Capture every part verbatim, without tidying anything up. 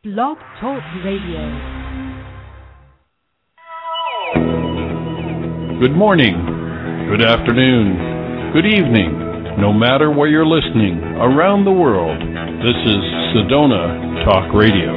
Blog Talk Radio. Good morning, good afternoon, good evening, no matter where you're listening around the world. This is Sedona Talk Radio.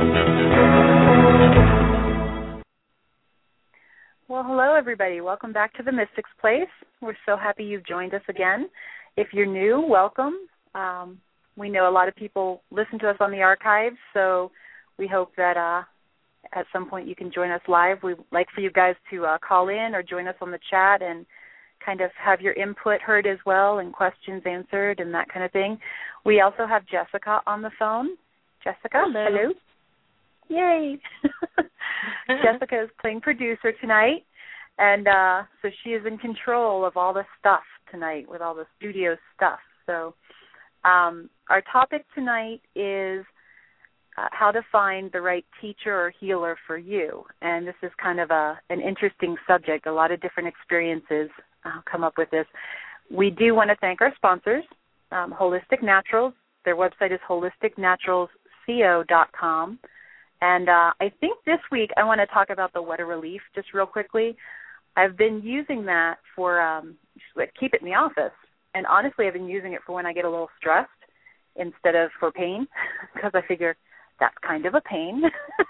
Well, hello, everybody. Welcome back to the Mystic's Place. We're so happy you've joined us again. If you're new, welcome. Um, we know a lot of people listen to us on the archives, so we hope that uh, at some point you can join us live. We'd like for you guys to uh, call in or join us on the chat and kind of have your input heard as well and questions answered and that kind of thing. We also have Jessica on the phone. Jessica, hello. hello. Yay. Jessica is playing producer tonight, and uh, so she is in control of all the stuff tonight with all the studio stuff. So um, our topic tonight is Uh, how to find the right teacher or healer for you. And this is kind of a an interesting subject. A lot of different experiences uh, come up with this. We do want to thank our sponsors, um, Holistic Naturals. Their website is holistic naturals co dot com. And uh, I think this week I want to talk about the Water Relief just real quickly. I've been using that for um, just keep it in the office. And honestly, I've been using it for when I get a little stressed instead of for pain, because I figure that's kind of a pain.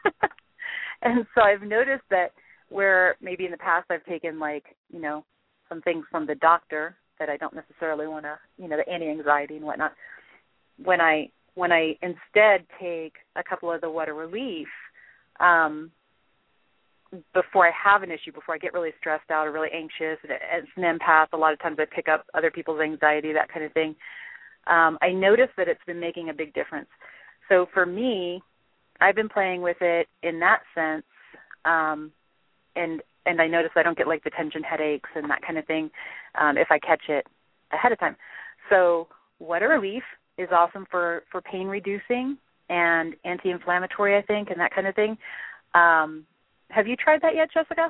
And so I've noticed that where maybe in the past I've taken, like, you know, some things from the doctor that I don't necessarily want to, you know, the anti-anxiety and whatnot, when I when I instead take a couple of the Water Relief, um, before I have an issue, before I get really stressed out or really anxious, and as an empath, a lot of times I pick up other people's anxiety, that kind of thing, um, I notice that it's been making a big difference. So for me, I've been playing with it in that sense, um, and and I notice I don't get like the tension headaches and that kind of thing um, if I catch it ahead of time. So Water Relief is awesome for, for pain reducing and anti-inflammatory, I think, and that kind of thing. Um, have you tried that yet, Jessica?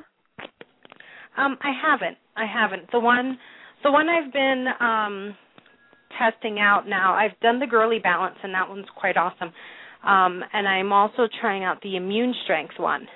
Um, I haven't. I haven't. The one, the one I've been um, testing out now, I've done the Girly Balance, and that one's quite awesome. Um, and I'm also trying out the Immune Strength one.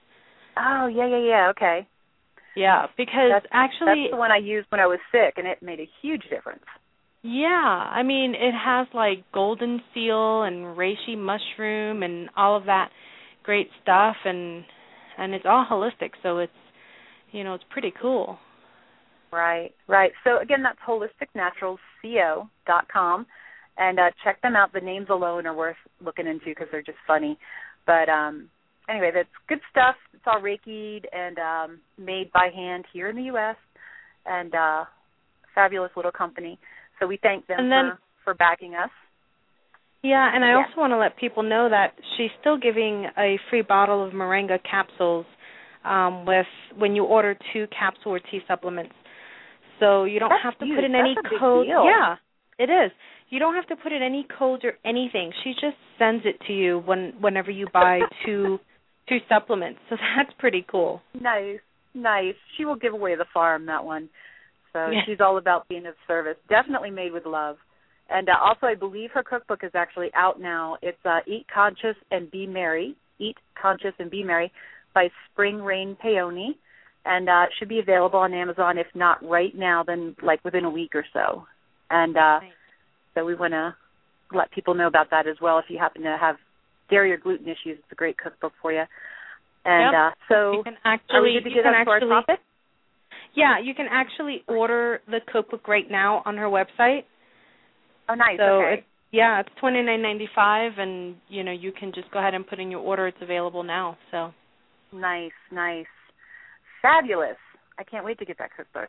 Oh, yeah, yeah, yeah, okay. Yeah, because that's, actually... That's the one I used when I was sick, and it made a huge difference. Yeah, I mean, it has, like, golden seal and reishi mushroom and all of that great stuff, and and it's all holistic, so it's, you know, it's pretty cool. Right, right. So, again, that's holistic naturals co dot com, and uh, check them out. The names alone are worth looking into because they're just funny. But um, anyway, that's good stuff. It's all Reiki'd and um, made by hand here in the U S, and uh, fabulous little company. So we thank them then, for, for backing us. Yeah, and I yeah. also want to let people know that she's still giving a free bottle of Moringa capsules um, with when you order two capsule or tea supplements. So you don't That's have to huge. put in any That's a code. big deal. Yeah, it is. You don't have to put in any codes or anything. She just sends it to you when whenever you buy two two supplements. So that's pretty cool. Nice, nice. She will give away the farm, that one. So yeah. She's all about being of service. Definitely made with love. And uh, also, I believe her cookbook is actually out now. It's uh, Eat Conscious and Be Merry. Eat Conscious and Be Merry by Spring Rain Peony. And uh, it should be available on Amazon. If not right now, then like within a week or so. And uh, nice. So we want to let people know about that as well. If you happen to have dairy or gluten issues, it's a great cookbook for you. And yep. uh, so you can actually, are we good to get up to our topic? Yeah, you can actually order the cookbook right now on her website. Oh, nice. So okay. It's, yeah, it's twenty-nine ninety-five, and you know you can just go ahead and put in your order. It's available now. So nice, nice, fabulous. I can't wait to get that cookbook.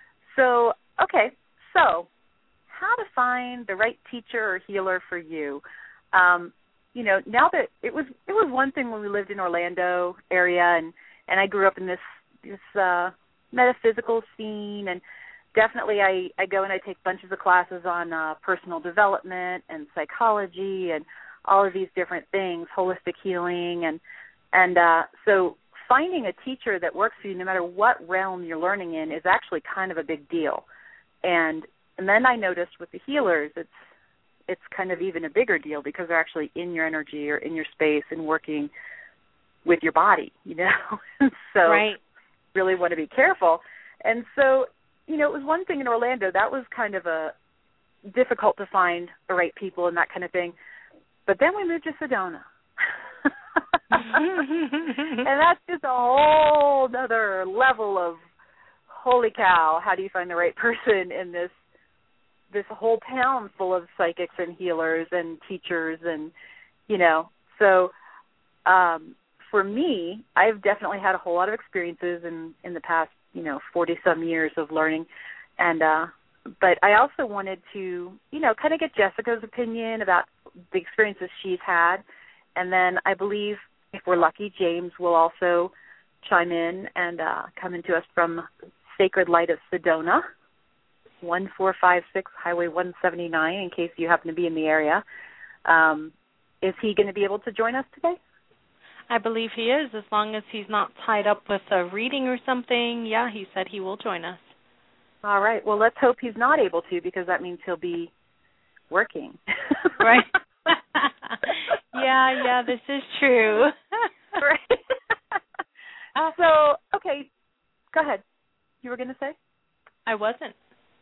So okay, so how to find the right teacher or healer for you? Um, you know, now that it was it was one thing when we lived in Orlando area, and and I grew up in this this. Uh, metaphysical scene, and definitely I, I go and I take bunches of classes on uh, personal development and psychology and all of these different things, holistic healing, and and uh, so finding a teacher that works for you no matter what realm you're learning in is actually kind of a big deal. And and then I noticed with the healers, it's it's kind of even a bigger deal because they're actually in your energy or in your space and working with your body, you know. So right. really want to be careful. And so, you know, it was one thing in Orlando. That was kind of a difficult to find the right people and that kind of thing. But then we moved to Sedona. And that's just a whole other level of, holy cow, how do you find the right person in this this whole town full of psychics and healers and teachers and, you know. So um, for me, I've definitely had a whole lot of experiences in, in the past, you know, forty-some years of learning. And uh, but I also wanted to, you know, kind of get Jessica's opinion about the experiences she's had. And then I believe if we're lucky, James will also chime in and uh, come into us from Sacred Light of Sedona, one four five six Highway one seventy-nine, in case you happen to be in the area. Um, is he going to be able to join us today? I believe he is, as long as he's not tied up with a reading or something. Yeah, he said he will join us. All right. Well, let's hope he's not able to, because that means he'll be working. Right. yeah, yeah, this is true. Right. Uh, so, okay, go ahead. You were going to say? I wasn't.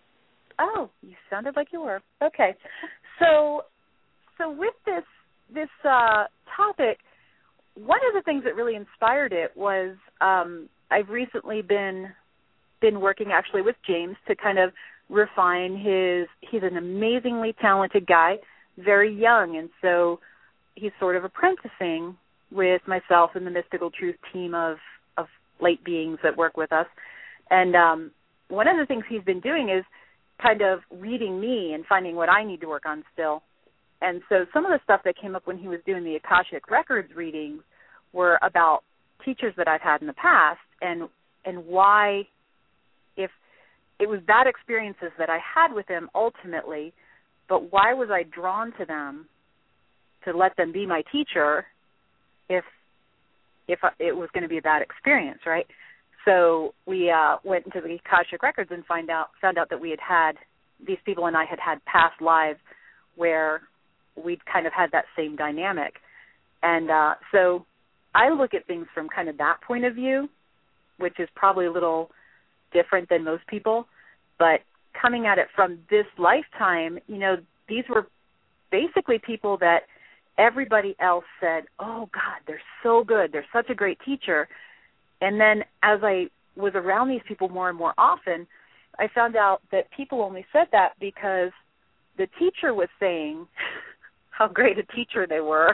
Oh, you sounded like you were. Okay. So, so with this this uh, topic, one of the things that really inspired it was um, I've recently been been working actually with James to kind of refine his. He's an amazingly talented guy, very young, and so he's sort of apprenticing with myself and the Mystical Truth team of of light beings that work with us. And um, one of the things he's been doing is kind of reading me and finding what I need to work on still. And so some of the stuff that came up when he was doing the Akashic Records readings were about teachers that I've had in the past and and why, if it was bad experiences that I had with them ultimately, but why was I drawn to them to let them be my teacher if if it was going to be a bad experience, right? So we uh, went into the Akashic Records and find out found out that we had had, these people and I had had past lives where we'd kind of had that same dynamic. And uh, so I look at things from kind of that point of view, which is probably a little different than most people. But coming at it from this lifetime, you know, these were basically people that everybody else said, oh, God, they're so good. They're such a great teacher. And then as I was around these people more and more often, I found out that people only said that because the teacher was saying how great a teacher they were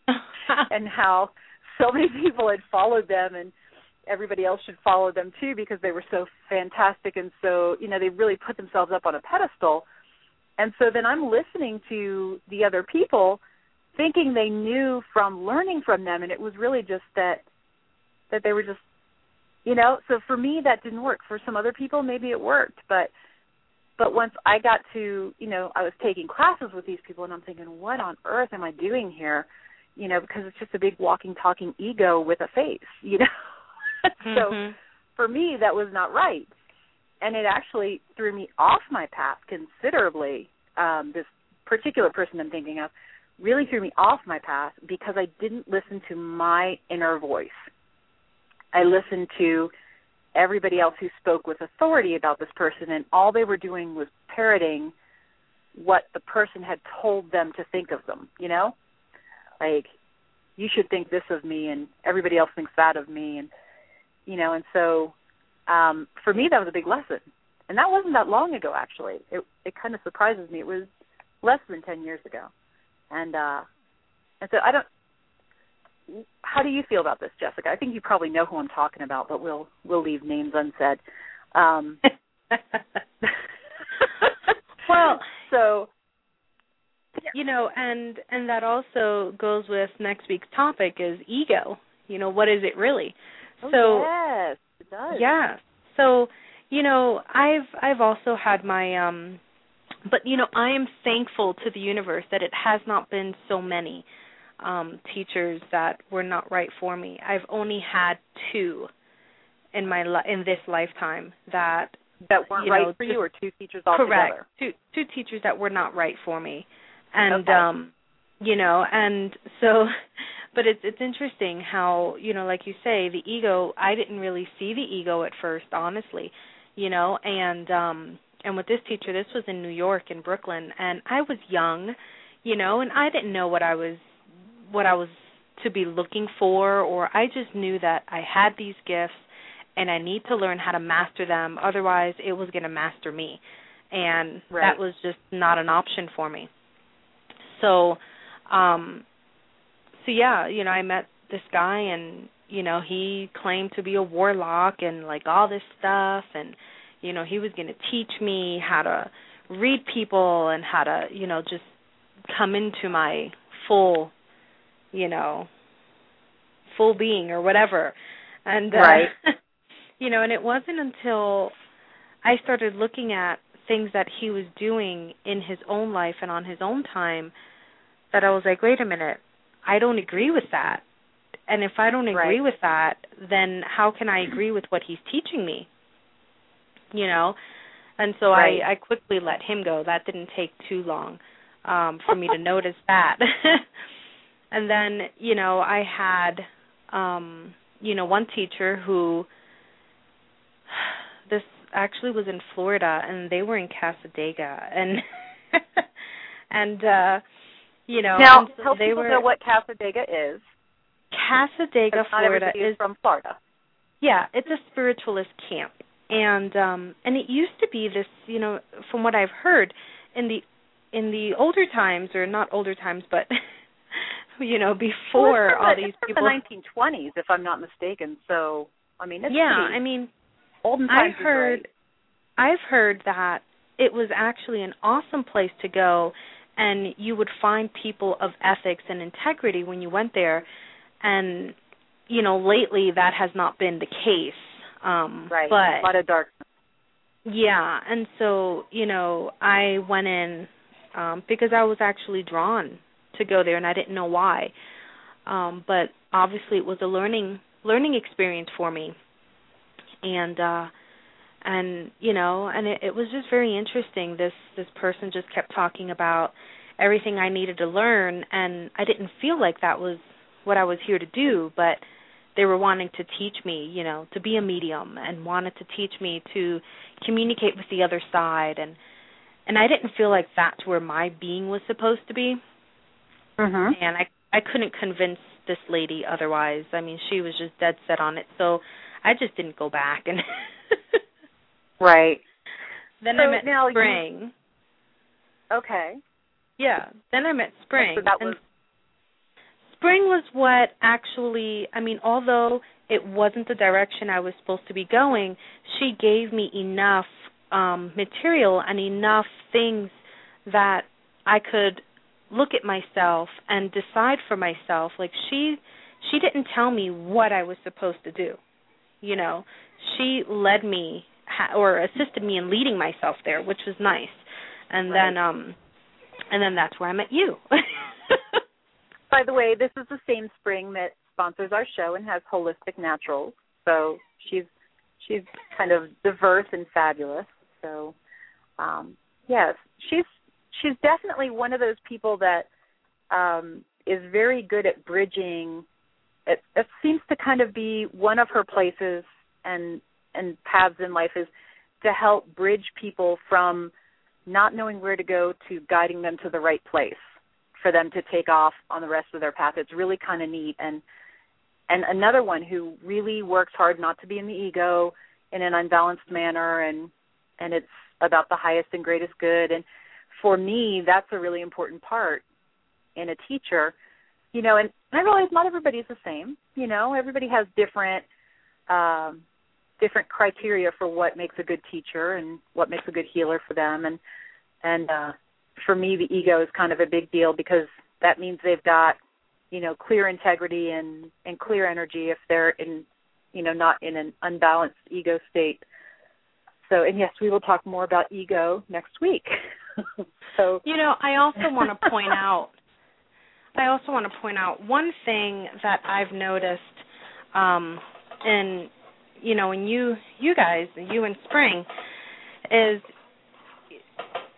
and how so many people had followed them and everybody else should follow them too because they were so fantastic and so, you know, they really put themselves up on a pedestal. And so then I'm listening to the other people thinking they knew from learning from them, and it was really just that that they were just, you know, so for me that didn't work. For some other people maybe it worked, but but once I got to, you know, I was taking classes with these people and I'm thinking, what on earth am I doing here? You know, because it's just a big walking, talking ego with a face, you know. So mm-hmm. for me that was not right. And it actually threw me off my path considerably. Um, this particular person I'm thinking of really threw me off my path because I didn't listen to my inner voice. I listened to everybody else who spoke with authority about this person, and all they were doing was parroting what the person had told them to think of them, you know? Like, you should think this of me, and everybody else thinks that of me, and, you know, and so um, for me that was a big lesson. And that wasn't that long ago, actually. It it kind of surprises me. It was less than ten years ago. And, uh, and so I don't, how do you feel about this, Jessica? I think you probably know who I'm talking about, but we'll we'll leave names unsaid. Um, well, so you know, and and that also goes with next week's topic is ego. You know, what is it really? Oh, so yes, it does. Yeah. So you know, I've I've also had my um, but you know, I am thankful to the universe that it has not been so many. Um, teachers that were not right for me. I've only had two in my li- in this lifetime that that weren't you right know, for you, or two teachers altogether. Correct. Two two teachers that were not right for me. And okay. um you know, and so but it's it's interesting how, you know, like you say, the ego, I didn't really see the ego at first, honestly, you know, and um and with this teacher, this was in New York, in Brooklyn, and I was young, you know, and I didn't know what I was what I was to be looking for, or I just knew that I had these gifts and I need to learn how to master them, otherwise it was going to master me. And right. that was just not an option for me. So, um, so yeah, you know, I met this guy, and, you know, he claimed to be a warlock and, like, all this stuff, and, you know, he was going to teach me how to read people and how to, you know, just come into my full, you know, full being or whatever. And, uh, right. you know, and it wasn't until I started looking at things that he was doing in his own life and on his own time that I was like, wait a minute, I don't agree with that. And if I don't agree right. with that, then how can I agree with what he's teaching me? You know? And so right. I, I quickly let him go. That didn't take too long um, for me to notice that. And then, you know, I had, um, you know, one teacher who, this actually was in Florida, and they were in Cassadaga. And, and uh, you know, now, and so help they people were, know what Cassadaga is. Cassadaga, Florida is, is from Florida. Yeah, it's a spiritualist camp. And um and it used to be this, you know, from what I've heard, in the in the older times, or not older times, but you know, before well, all the, these it's from people, the nineteen twenties, if I'm not mistaken. So, I mean, it's yeah, pretty I mean, olden times. I've heard, is I've heard that it was actually an awesome place to go, and you would find people of ethics and integrity when you went there. And you know, lately that has not been the case. Um, right. But a lot of darkness. Yeah, and so, you know, I went in um, because I was actually drawn to go there, and I didn't know why. Um, but obviously, it was a learning learning experience for me, and uh, and you know, and it, it was just very interesting. This this person just kept talking about everything I needed to learn, and I didn't feel like that was what I was here to do, but they were wanting to teach me, you know, to be a medium, and wanted to teach me to communicate with the other side, and and I didn't feel like that's where my being was supposed to be. Mm-hmm. And I I couldn't convince this lady otherwise. I mean, she was just dead set on it, so I just didn't go back. And right. Then so I met now Spring. You... Okay. Yeah. Then I met Spring. So that and was... Spring was what actually, I mean, although it wasn't the direction I was supposed to be going, she gave me enough um, material and enough things that I could look at myself and decide for myself. Like, she she didn't tell me what I was supposed to do. You know, she led me or assisted me in leading myself there, which was nice. And right. then um and then that's where I met you. By the way, this is the same Spring that sponsors our show and has Holistic Naturals. So she's she's kind of diverse and fabulous. So um, yes, she's she's definitely one of those people that um, is very good at bridging. It, it seems to kind of be one of her places and and paths in life is to help bridge people from not knowing where to go to guiding them to the right place for them to take off on the rest of their path. It's really kind of neat. And and another one who really works hard not to be in the ego in an unbalanced manner, and and it's about the highest and greatest good. And for me, that's a really important part in a teacher. You know, and I realize not everybody's the same. You know, everybody has different um, different criteria for what makes a good teacher and what makes a good healer for them. And and uh, for me, the ego is kind of a big deal because that means they've got, you know, clear integrity and, and clear energy if they're in, you know, not in an unbalanced ego state. So, and yes, we will talk more about ego next week. So, you know, I also want to point out, I also want to point out one thing that I've noticed, um, in, you know, in you, you guys, you and Spring, is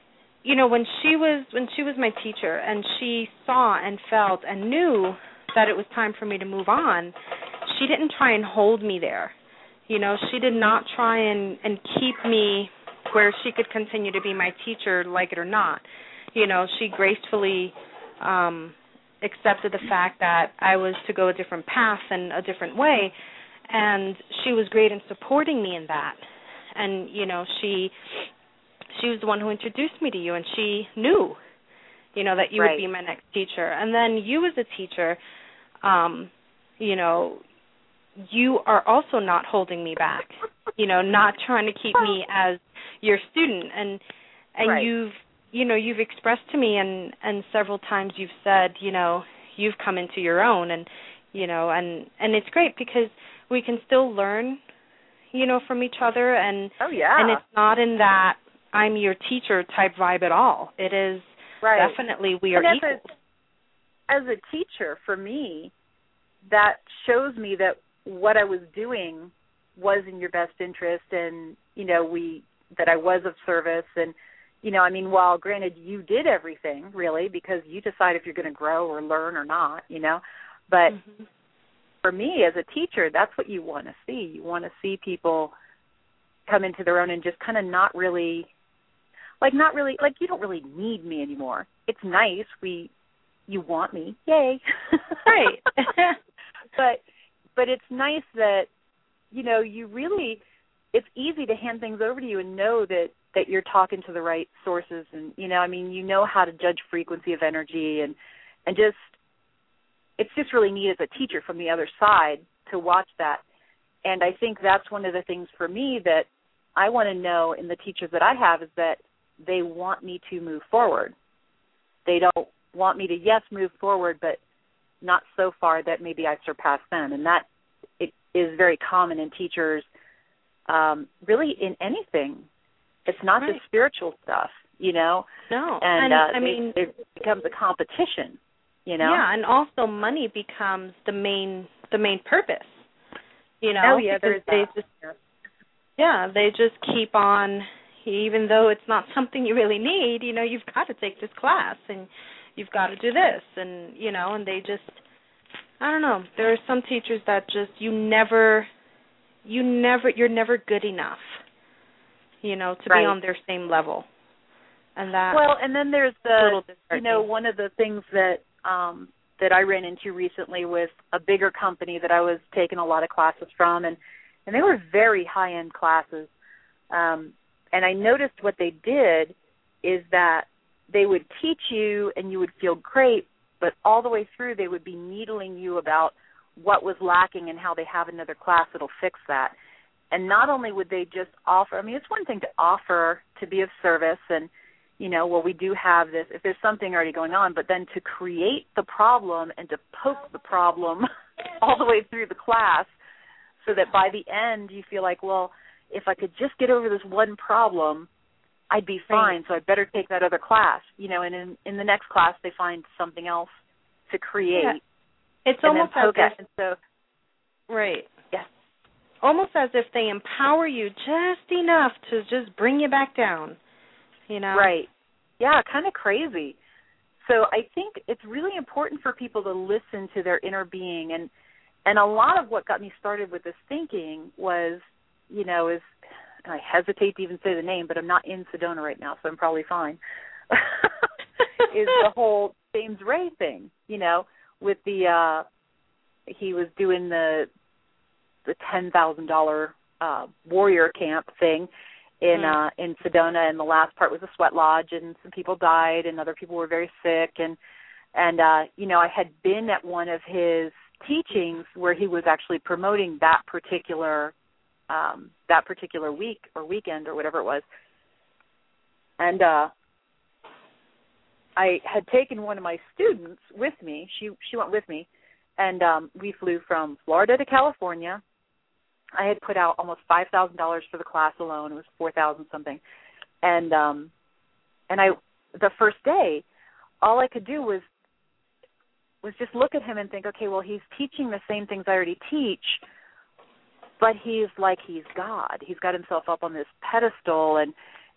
you know, when she was when she was my teacher and she saw and felt and knew that it was time for me to move on, she didn't try and hold me there. You know, she did not try and, and keep me where she could continue to be my teacher, like it or not. You know, she gracefully um, accepted the fact that I was to go a different path and a different way, and she was great in supporting me in that. And, you know, she she was the one who introduced me to you, and she knew, you know, that you right. would be my next teacher. And then you as a teacher, um, you know, you are also not holding me back, you know, not trying to keep me as your student. And and right. you've, you know, you've expressed to me and, and several times you've said, you know, you've come into your own. And, you know, and, and it's great because we can still learn, you know, from each other. And, oh, yeah. and it's not in that I'm your teacher type vibe at all. It is right. definitely we are and equal. As a, as a teacher, for me, that shows me that what I was doing was in your best interest, and, you know, we that I was of service. And, you know, I mean, while granted you did everything, really, because you decide if you're going to grow or learn or not, you know, but mm-hmm. for me as a teacher, that's what you want to see. You want to see people come into their own and just kind of not really, like not really, like you don't really need me anymore. It's nice. We, you want me. Yay. Right. but, but it's nice that, you know, you really, it's easy to hand things over to you and know that, that you're talking to the right sources. And, you know, I mean, you know how to judge frequency of energy and, and just, it's just really neat as a teacher from the other side to watch that. And I think that's one of the things for me that I want to know in the teachers that I have is that they want me to move forward. They don't want me to, yes, move forward, but not so far that maybe I surpass them. And that it is very common in teachers, um, really in anything. It's not right. just spiritual stuff, you know. No, and, and uh, I they, mean, it becomes a competition, you know. Yeah, and also money becomes the main the main purpose, you know. Oh yeah, there's they that. just yeah they just keep on, even though it's not something you really need. You know, you've got to take this class and you've got to do this, and you know, and they just I don't know. There are some teachers that just you never you never you're never good enough, you know, to right. be on their same level. And that well, and then there's the you know one of the things that um, that I ran into recently with a bigger company that I was taking a lot of classes from, and and they were very high end classes. Um, and I noticed what they did is that they would teach you and you would feel great, but all the way through they would be needling you about what was lacking and how they have another class that'll fix that. And not only would they just offer, I mean, it's one thing to offer to be of service and, you know, well, we do have this, if there's something already going on, but then to create the problem and to poke the problem all the way through the class so that by the end you feel like, well, if I could just get over this one problem, I'd be fine, right. so I'd better take that other class, you know, and in, in the next class they find something else to create. Yeah. It's and almost then poke as it. if, and so, right. Yes. Almost as if they empower you just enough to just bring you back down, you know? Right. Yeah, kind of crazy. So I think it's really important for people to listen to their inner being. And, and a lot of what got me started with this thinking was, you know, is, and I hesitate to even say the name, but I'm not in Sedona right now, so I'm probably fine, is the whole James Ray thing, you know, with the, uh, he was doing the the ten thousand dollars uh, warrior camp thing in mm. uh, in Sedona, and the last part was a sweat lodge, and some people died, and other people were very sick, and and uh, you know, I had been at one of his teachings where he was actually promoting that particular um, that particular week or weekend or whatever it was, and uh, I had taken one of my students with me. She she went with me, and um, we flew from Florida to California. I had put out almost five thousand dollars for the class alone. It was four thousand something. And um, and I, the first day, all I could do was was just look at him and think, okay, well, he's teaching the same things I already teach, but he's like he's God. He's got himself up on this pedestal, and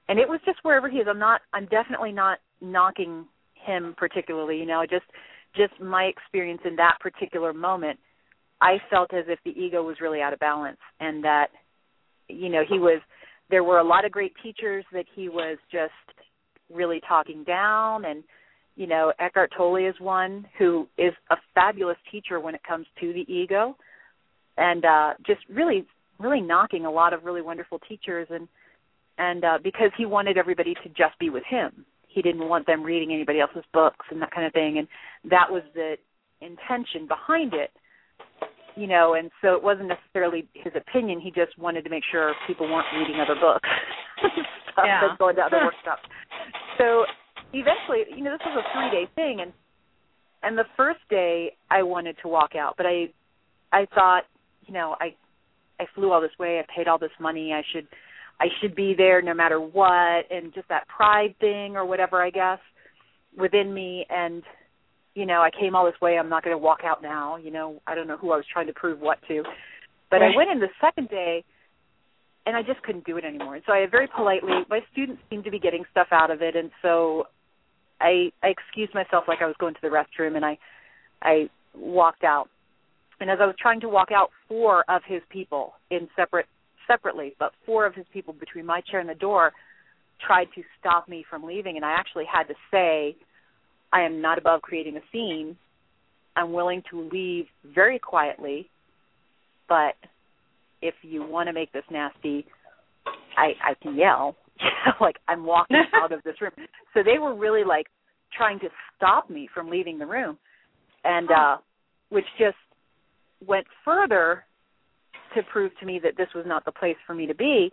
and it was just wherever he is. I'm not, I'm definitely not knocking him particularly, you know, just, just my experience in that particular moment, I felt as if the ego was really out of balance, and that, you know, he was, there were a lot of great teachers that he was just really talking down, and, you know, Eckhart Tolle is one who is a fabulous teacher when it comes to the ego, and uh, just really, really knocking a lot of really wonderful teachers, and and uh, because he wanted everybody to just be with him. He didn't want them reading anybody else's books and that kind of thing, and that was the intention behind it, you know, and so it wasn't necessarily his opinion. He just wanted to make sure people weren't reading other books, stuff yeah. that's going to other workshops. So eventually, you know, this was a three-day thing, and and the first day I wanted to walk out, but I I thought, you know, I I flew all this way, I paid all this money, I should I should be there no matter what, and just that pride thing or whatever, I guess, within me, and, you know, I came all this way, I'm not going to walk out now, you know, I don't know who I was trying to prove what to, but right. I went in the second day, and I just couldn't do it anymore, and so I very politely, my students seemed to be getting stuff out of it, and so I, I excused myself like I was going to the restroom, and I, I walked out, and as I was trying to walk out, four of his people in separate separately, but four of his people between my chair and the door tried to stop me from leaving, and I actually had to say, I am not above creating a scene. I'm willing to leave very quietly, but if you want to make this nasty, I, I can yell. Like, I'm walking out of this room. So they were really, like, trying to stop me from leaving the room, and uh, which just went further to prove to me that this was not the place for me to be.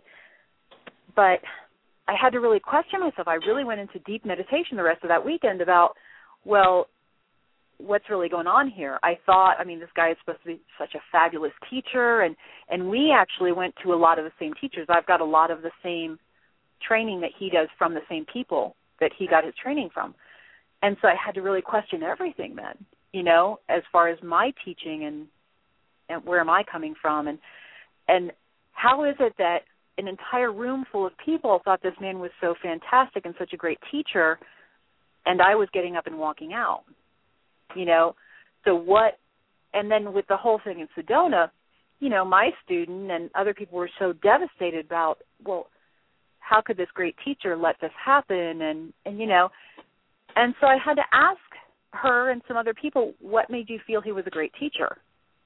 But I had to really question myself. I really went into deep meditation the rest of that weekend about, well, what's really going on here? I thought, I mean, this guy is supposed to be such a fabulous teacher, and, and we actually went to a lot of the same teachers. I've got a lot of the same training that he does from the same people that he got his training from. And so I had to really question everything then, you know, as far as my teaching and and where am I coming from, and and how is it that an entire room full of people thought this man was so fantastic and such a great teacher, and I was getting up and walking out, you know? So what, and then with the whole thing in Sedona, you know, my student and other people were so devastated about, well, how could this great teacher let this happen, and, and you know, and so I had to ask her and some other people, what made you feel he was a great teacher?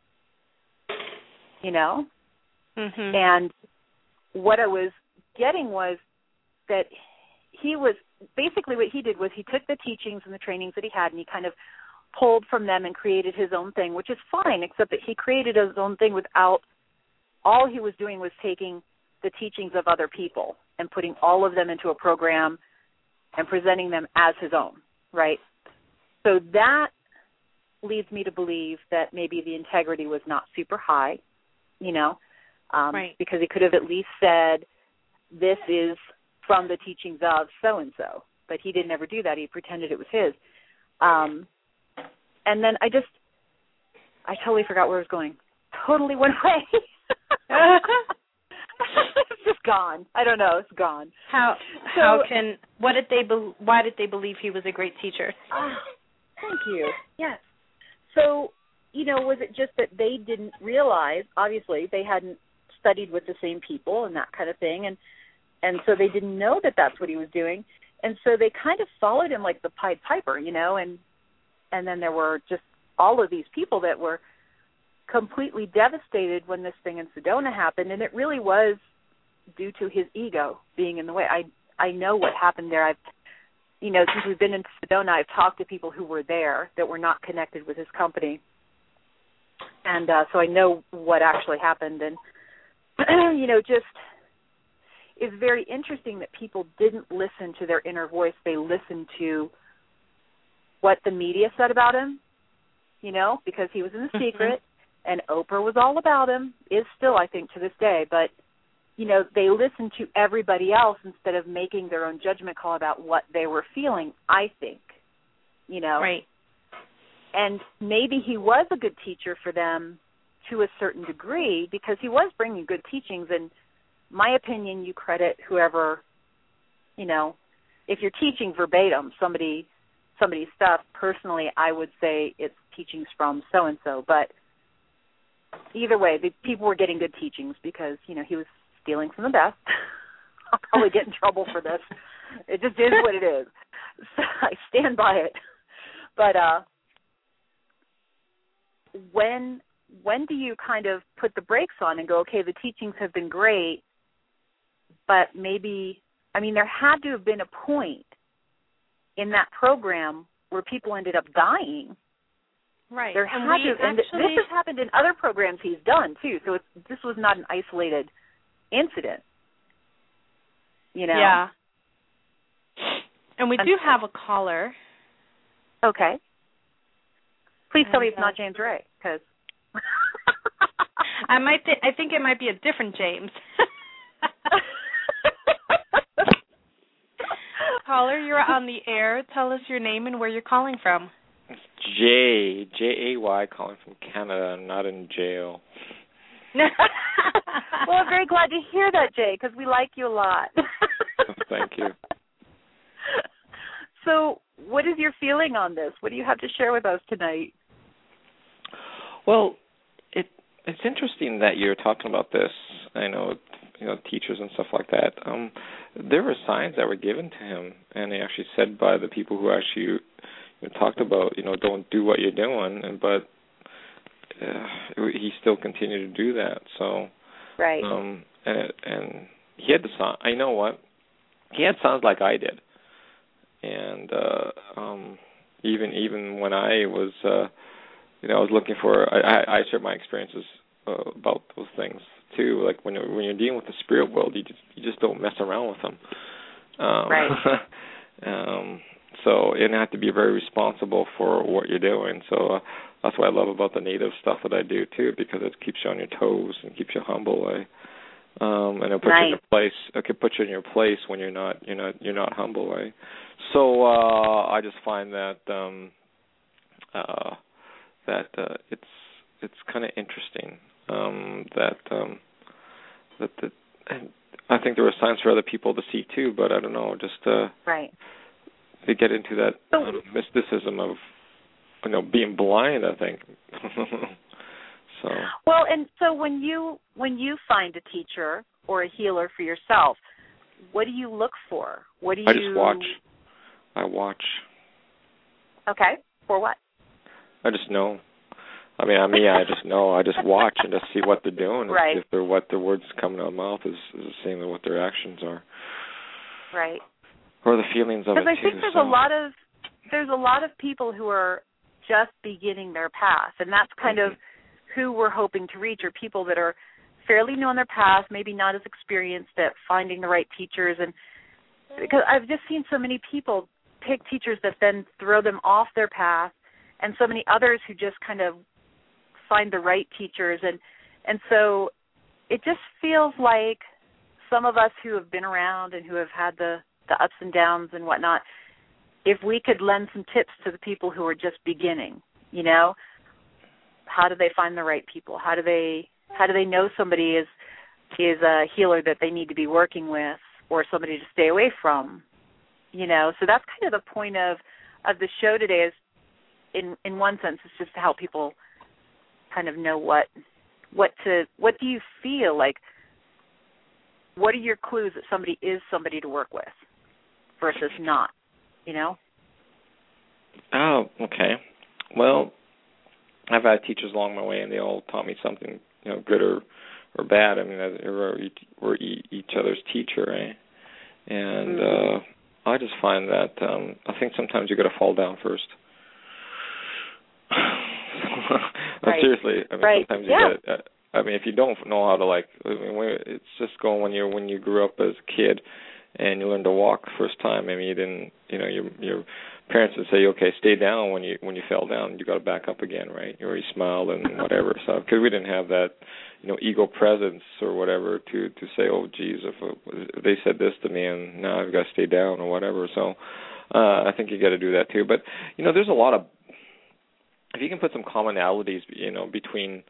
You know, mm-hmm. And what I was getting was that he was, basically what he did was he took the teachings and the trainings that he had, and he kind of pulled from them and created his own thing, which is fine, except that he created his own thing without, all he was doing was taking the teachings of other people and putting all of them into a program and presenting them as his own, right? So that leads me to believe that maybe the integrity was not super high, you know, um, right. Because he could have at least said, this is from the teachings of so-and-so, but he didn't ever do that. He pretended it was his. Um, and then I just, I totally forgot where I was going. Totally went away. It's just gone. I don't know. It's gone. How, so, how can, what did they, be, why did they believe he was a great teacher? Uh, thank you. Yes. So, you know, was it just that they didn't realize, obviously, they hadn't studied with the same people and that kind of thing, and and so they didn't know that that's what he was doing, and so they kind of followed him like the Pied Piper, you know, and and then there were just all of these people that were completely devastated when this thing in Sedona happened, and it really was due to his ego being in the way. I I know what happened there. I've you know, since we've been in Sedona, I've talked to people who were there that were not connected with his company. And uh, so I know what actually happened. And, you know, just it's very interesting that people didn't listen to their inner voice. They listened to what the media said about him, you know, because he was in the secret, and Oprah was all about him, is still, I think, to this day. But, you know, they listened to everybody else instead of making their own judgment call about what they were feeling, I think, you know. Right. And maybe he was a good teacher for them to a certain degree because he was bringing good teachings. And my opinion, you credit whoever you know, if you're teaching verbatim somebody somebody's stuff, personally, I would say it's teachings from so-and-so. But either way, the people were getting good teachings because, you know, he was stealing from the best. I'll probably get in trouble for this. It just is what it is. So I stand by it. But uh, when when do you kind of put the brakes on and go, okay, the teachings have been great, but maybe, I mean, there had to have been a point in that program where people ended up dying. Right. There and had to, and actually, this has happened in other programs he's done too. So it's, this was not an isolated incident. You know. Yeah. And we do have a caller. Okay. Please tell and, me it's uh, not James Ray, because I might. Th- I think it might be a different James. Caller, you're on the air. Tell us your name and where you're calling from. It's Jay, J A Y, calling from Canada. I'm not in jail. Well, I'm very glad to hear that, Jay, because we like you a lot. Thank you. So what is your feeling on this? What do you have to share with us tonight? Well, it it's interesting that you're talking about this. I know, you know, teachers and stuff like that. Um, there were signs that were given to him, and they actually said by the people who actually you know, talked about, you know, don't do what you're doing, and but uh, he still continued to do that. So, right. Um, and and he had the sign. I know what he had signs like I did, and uh, um, even even when I was, uh, you know, I was looking for. I, I shared my experiences uh, about those things too. Like when you're, when you're dealing with the spirit world, you just you just don't mess around with them. Um, right. um, so you have to be very responsible for what you're doing. So uh, that's what I love about the native stuff that I do too, because it keeps you on your toes and keeps you humble. I, um, and it puts nice. you in your place. It can put you in your place when you're not you're not you're not humble. Right? So uh, I just find that um, uh, that uh, it's it's kind of interesting um, that um, that the. And I think there were signs for other people to see too, but I don't know, just uh, right. to get into that um, mysticism of, you know, being blind, I think. So well, and so when you when you find a teacher or a healer for yourself, what do you look for? What do you? I just watch. I watch. Okay. For what? I just know. I mean, I mean, I just know. I just watch and just see what they're doing. Right. If they're what their words coming out of their mouth is, is the same as what their actions are. Right. Or the feelings of it Because I think too, there's so. a lot of there's a lot of people who are just beginning their path, and that's kind mm-hmm. of who we're hoping to reach, are people that are fairly new on their path, maybe not as experienced at finding the right teachers. And because I've just seen so many people pick teachers that then throw them off their path, and so many others who just kind of find the right teachers. And and so it just feels like some of us who have been around and who have had the, the ups and downs and whatnot, if we could lend some tips to the people who are just beginning, you know, how do they find the right people? How do they how do they know somebody is is a healer that they need to be working with, or somebody to stay away from? You know, so that's kind of the point of, of the show today, is in in one sense it's just to help people kind of know what what to what do you feel like, what are your clues that somebody is somebody to work with versus not, you know? Oh, okay. Well, I've had teachers along my way, and they all taught me something, you know, good or, or bad. I mean, we're, we're each other's teacher, right? And mm-hmm. uh, I just find that um, I think sometimes you got to fall down first. Right. Seriously, I mean, right. sometimes yeah. you got. Uh, I mean, if you don't know how to, like, I mean, it's just going when you when you grew up as a kid and you learned to walk the first time. I mean, you didn't, you know, your your parents would say, okay, stay down when you when you fell down. You got to back up again, right? Or you smiled and whatever. So because we didn't have that, you know, ego presence or whatever to to say, oh, geez, if, if they said this to me and now I've got to stay down or whatever. So uh, I think you got to do that too. But you know, there's a lot of, if you can put some commonalities, you know, between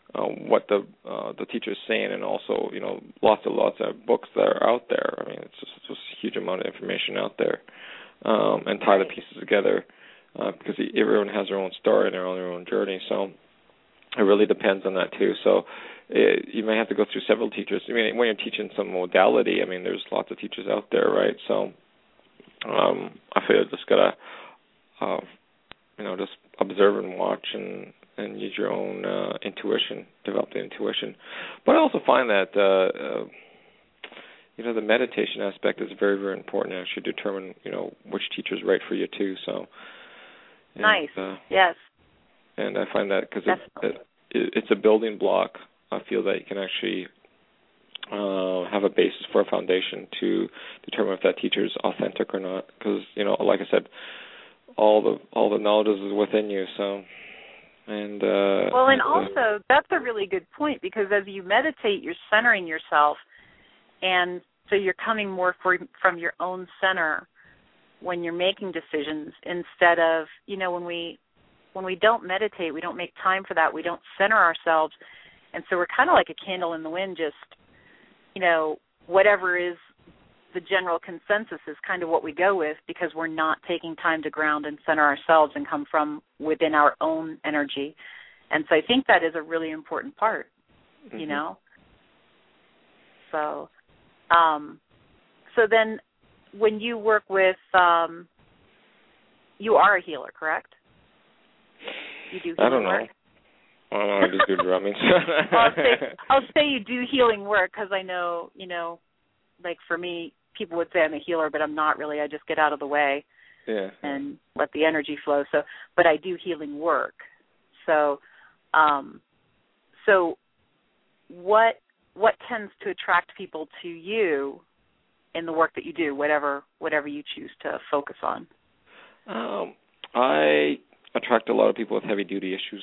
uh, what the uh, the teacher's saying, and also, you know, lots and lots of books that are out there. I mean, it's just, it's just a huge amount of information out there, um, and tie the pieces together, uh, because everyone has their own story and their own, their own journey. So it really depends on that too. So it, you may have to go through several teachers. I mean, when you're teaching some modality, I mean, there's lots of teachers out there, right? So um, I feel just gotta, uh, you know, just observe and watch and. and use your own uh, intuition, develop the intuition. But I also find that, uh, uh, you know, the meditation aspect is very, very important to actually determine, you know, which teacher is right for you, too. So, and, nice, uh, yes. And I find that because it, it, it's a building block, I feel that you can actually uh, have a basis for a foundation to determine if that teacher is authentic or not. Because, you know, like I said, all the all the knowledge is within you, so... And, uh, well, and also, that's a really good point, because as you meditate, you're centering yourself, and so you're coming more for, from your own center when you're making decisions, instead of, you know, when we when we don't meditate, we don't make time for that, we don't center ourselves, and so we're kind of like a candle in the wind, just, you know, whatever is the general consensus is kind of what we go with, because we're not taking time to ground and center ourselves and come from within our own energy. And so I think that is a really important part, mm-hmm. you know. So, um, so then when you work with, um, you are a healer, correct? You do healing I don't know. work? I don't know. I just do drumming. I'll say I'll say you do healing work, because I know, you know, like for me, people would say I'm a healer, but I'm not really. I just get out of the way yeah. and let the energy flow. So, but I do healing work. So, um, so what what tends to attract people to you in the work that you do, whatever whatever you choose to focus on? Um, I attract a lot of people with heavy duty issues.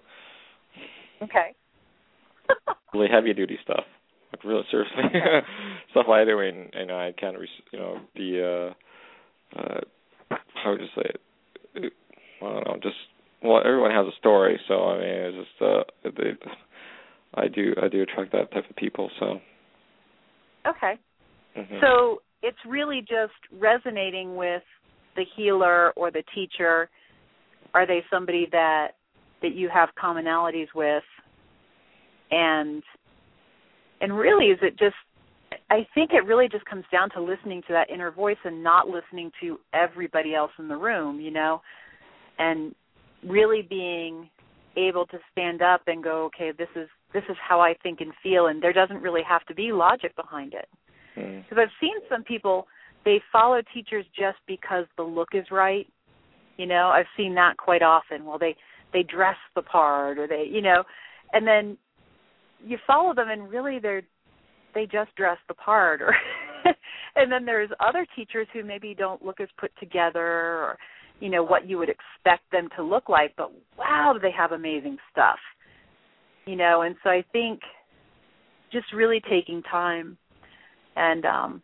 Okay. Really heavy duty stuff. Like, really seriously, stuff I do, and, and I can't, you know, the, uh, uh, how would you say it? I don't know, just, well, everyone has a story, so, I mean, it's just, uh, they, I do, I do attract that type of people, so. Okay. Mm-hmm. So it's really just resonating with the healer or the teacher. Are they somebody that, that you have commonalities with, and And really, is it just, I think it really just comes down to listening to that inner voice and not listening to everybody else in the room, you know, and really being able to stand up and go, okay, this is this is how I think and feel, and there doesn't really have to be logic behind it. Because mm. I've seen some people, they follow teachers just because the look is right, you know. I've seen that quite often. Well, they, they dress the part, or they, you know, and then you follow them, and really they're they just dress the part. Or and then there's other teachers who maybe don't look as put together, or, you know, what you would expect them to look like, but wow, do they have amazing stuff, you know. And so I think just really taking time, and um,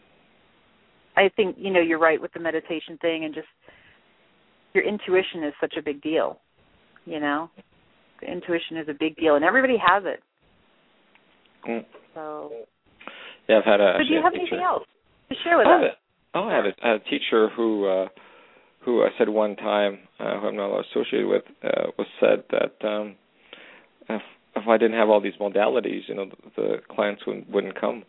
I think, you know, you're right with the meditation thing, and just your intuition is such a big deal, you know. Intuition is a big deal, and everybody has it. Mm. So, yeah, I've had a. So, do you have teacher. anything else to share with I us? A, oh, I had a, I had a teacher who, uh, who I said one time, uh, who I'm not associated with, uh, was said that um, if if I didn't have all these modalities, you know, the, the clients wouldn't wouldn't come.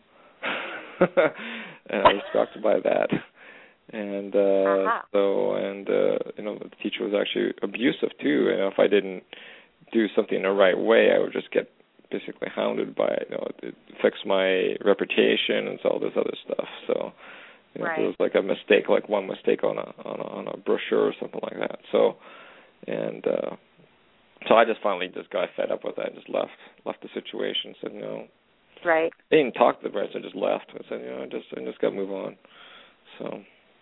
And I was shocked by that. And uh, uh-huh. so, and uh, you know, the teacher was actually abusive too. And if I didn't do something the right way, I would just get basically hounded by, you know, it affects my reputation and all this other stuff. So, you know, right. if it was like a mistake, like one mistake on a on a, on a brochure or something like that. So, and uh, so I just finally just got fed up with that. I just left left the situation. Said, you know, right. They didn't talk to the person. I just left. I said, you know, I just I just got to move on. So.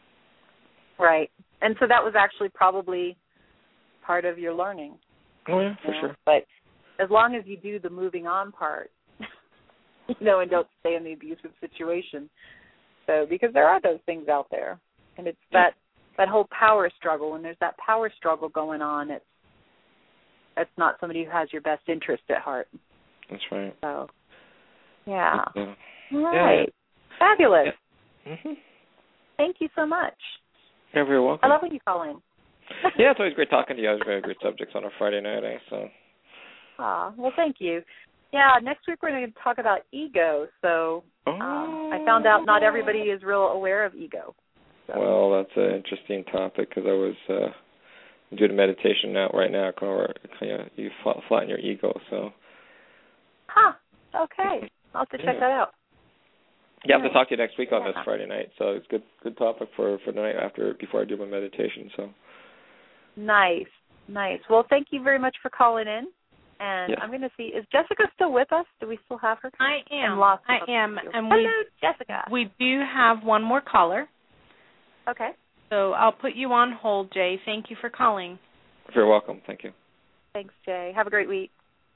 Right. And so that was actually probably part of your learning. Oh, yeah, for know? sure. But as long as you do the moving on part, you know, and don't stay in the abusive situation. So, because there are those things out there. And it's that, that whole power struggle. When there's that power struggle going on, it's, it's not somebody who has your best interest at heart. That's right. So, yeah. yeah. All right. Yeah. Fabulous. Yeah. Mm-hmm. Thank you so much. You're very welcome. I love when you call in. Yeah, it's always great talking to you. It's very great subjects on a Friday night, eh? So. Ah, well, thank you. Yeah, next week we're going to talk about ego. So oh. um, I found out not everybody is real aware of ego. So. Well, that's an interesting topic because I was uh, doing meditation now right now. Where, you know, you flatten your ego. So. Huh. Okay. I'll have to check yeah. that out. Yeah, I have to talk to you next week on yeah. this Friday night. So it's good, good topic for for the night after before I do my meditation. So. Nice, nice. Well, thank you very much for calling in. And yeah. I'm going to see, is Jessica still with us? Do we still have her? I am. Lost I am. And Hello, we, Jessica. We do have one more caller. Okay. So I'll put you on hold, Jay. Thank you for calling. You're welcome. Thank you. Thanks, Jay. Have a great week.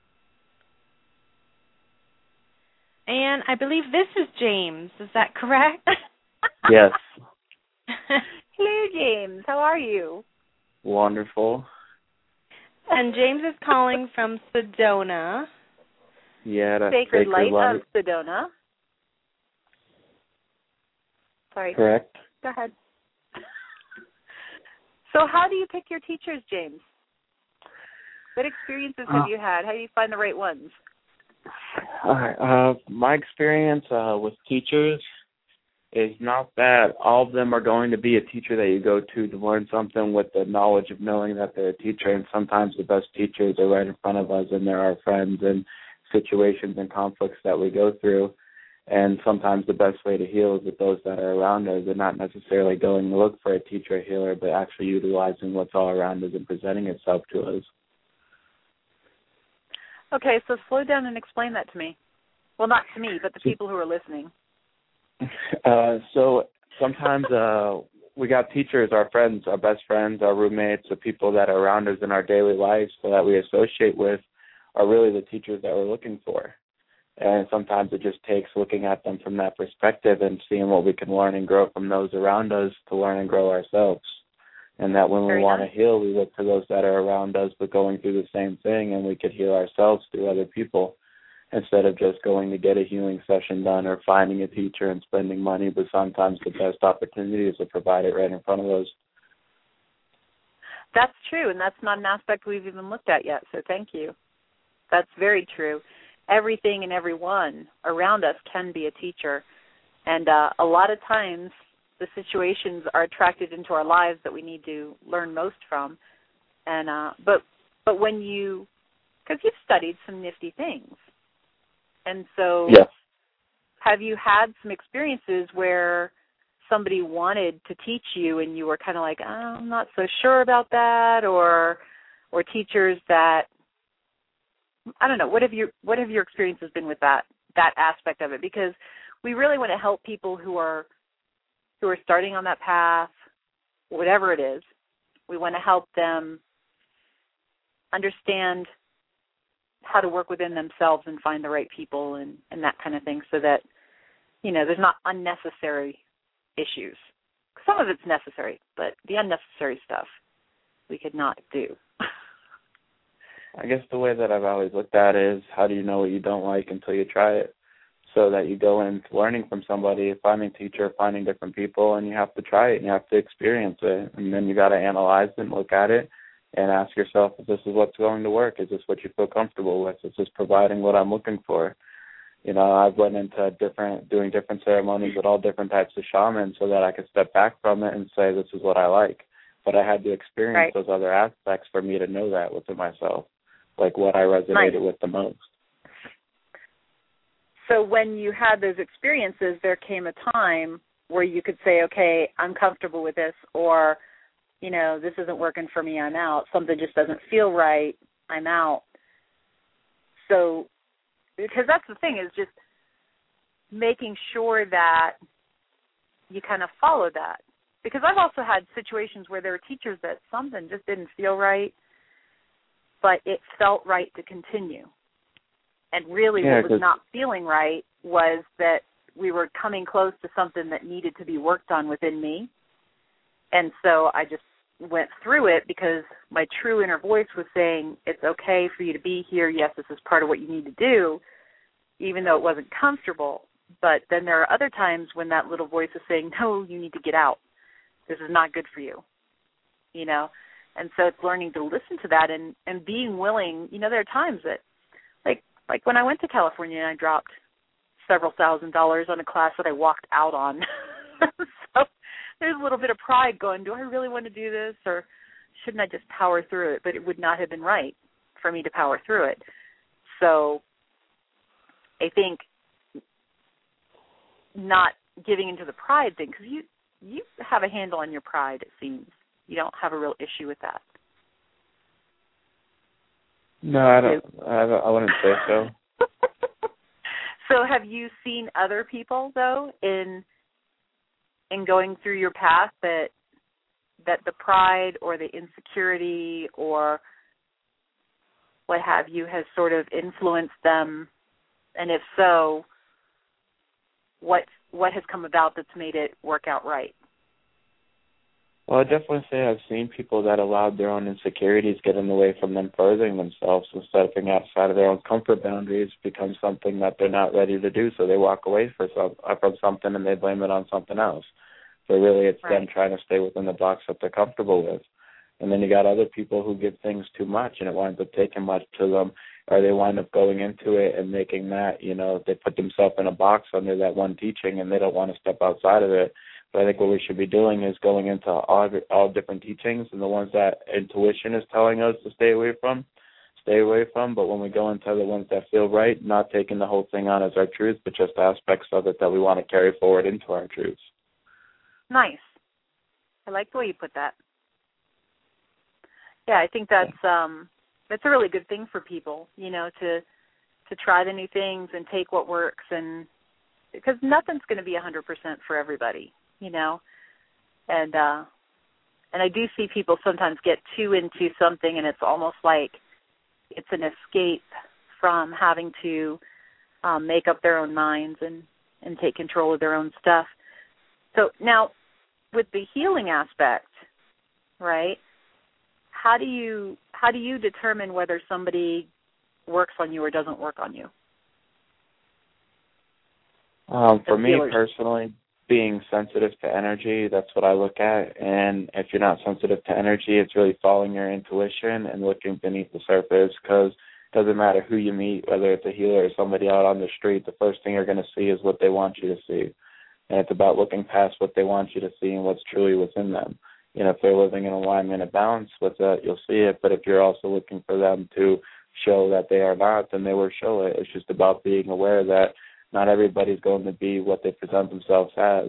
And I believe this is James. Is that correct? Yes. Hello, James. How are you? Wonderful. And James is calling from Sedona. Yeah, that's Sacred, Sacred Light, Light of Sedona. Sorry. Correct. Go ahead. So how do you pick your teachers, James? What experiences have uh, you had? How do you find the right ones? All right. Uh, my experience uh, with teachers is not that all of them are going to be a teacher that you go to to learn something with the knowledge of knowing that they're a teacher. And sometimes the best teachers are right in front of us, and they're our friends and situations and conflicts that we go through. And sometimes the best way to heal is with those that are around us, and not necessarily going to look for a teacher or healer, but actually utilizing what's all around us and presenting itself to us. Okay, so slow down and explain that to me. Well, not to me, but the people who are listening. Uh, so sometimes uh, we got teachers, our friends, our best friends, our roommates, the people that are around us in our daily lives so that we associate with are really the teachers that we're looking for. And sometimes it just takes looking at them from that perspective and seeing what we can learn and grow from those around us to learn and grow ourselves. And that when Very we want nice. to heal, we look to those that are around us but going through the same thing, and we could heal ourselves through other people instead of just going to get a healing session done or finding a teacher and spending money. But sometimes the best opportunity is to provide it right in front of us. That's true, and that's not an aspect we've even looked at yet, so thank you. That's very true. Everything and everyone around us can be a teacher, and uh, a lot of times the situations are attracted into our lives that we need to learn most from. And uh, but but when you, because you've studied some nifty things, and so yes. Have you had some experiences where somebody wanted to teach you and you were kind of like, oh, I'm not so sure about that, or or teachers that, I don't know, what have your what have your experiences been with that that aspect of it? Because we really want to help people who are who are starting on that path, whatever it is. We want to help them understand how to work within themselves and find the right people and, and that kind of thing, so that, you know, there's not unnecessary issues. Some of it's necessary, but the unnecessary stuff we could not do. I guess the way that I've always looked at it is, how do you know what you don't like until you try it? So that you go into learning from somebody, finding a teacher, finding different people, and you have to try it and you have to experience it. And then you got to analyze it and look at it and ask yourself, if this is what's going to work, is this what you feel comfortable with? Is this providing what I'm looking for? You know, I've went into different, doing different ceremonies with all different types of shamans so that I could step back from it and say, this is what I like. But I had to experience right. those other aspects for me to know that within myself, like what I resonated nice. with the most. So when you had those experiences, there came a time where you could say, okay, I'm comfortable with this, or, you know, this isn't working for me, I'm out. Something just doesn't feel right, I'm out. So, because that's the thing, is just making sure that you kind of follow that. Because I've also had situations where there were teachers that something just didn't feel right, but it felt right to continue. And really yeah, what was not feeling right was that we were coming close to something that needed to be worked on within me. And so I just went through it because my true inner voice was saying, it's okay for you to be here. Yes, this is part of what you need to do, even though it wasn't comfortable. But then there are other times when that little voice is saying, no, you need to get out. This is not good for you, you know. And so it's learning to listen to that and, and being willing. You know, there are times that, like like when I went to California and I dropped several thousand dollars on a class that I walked out on. So there's a little bit of pride going, do I really want to do this, or shouldn't I just power through it? But it would not have been right for me to power through it. So I think not giving into the pride thing, because you, you have a handle on your pride, it seems. You don't have a real issue with that. No, I don't. I, don't, I wouldn't say so. So have you seen other people, though, in in going through your path that that the pride or the insecurity or what have you has sort of influenced them? And if so, what what has come about that's made it work out right? Well, I definitely say I've seen people that allowed their own insecurities get in the way from them furthering themselves. So stepping outside of their own comfort boundaries becomes something that they're not ready to do, so they walk away for some, from something and they blame it on something else. So really it's right. them trying to stay within the box that they're comfortable with. And then you got other people who give things too much and it winds up taking much to them, or they wind up going into it and making that, you know, they put themselves in a box under that one teaching and they don't want to step outside of it. But I think what we should be doing is going into all all different teachings, and the ones that intuition is telling us to stay away from, stay away from. But when we go into the ones that feel right, not taking the whole thing on as our truth, but just aspects of it that we want to carry forward into our truths. Nice. I like the way you put that. Yeah, I think that's um, that's a really good thing for people, you know, to to try the new things and take what works, and because nothing's going to be one hundred percent for everybody. You know, and uh, and I do see people sometimes get too into something, and it's almost like it's an escape from having to um, make up their own minds and, and take control of their own stuff. So now, with the healing aspect, right? How do you how do you determine whether somebody works on you or doesn't work on you? Um, for me healers. personally, being sensitive to energy, that's what I look at. And if you're not sensitive to energy, it's really following your intuition and looking beneath the surface, because it doesn't matter who you meet, whether it's a healer or somebody out on the street, the first thing you're going to see is what they want you to see. And it's about looking past what they want you to see and what's truly within them. You know, if they're living in alignment and balance with that, you'll see it. But if you're also looking for them to show that they are not, then they will show it. It's just about being aware that not everybody's going to be what they present themselves as.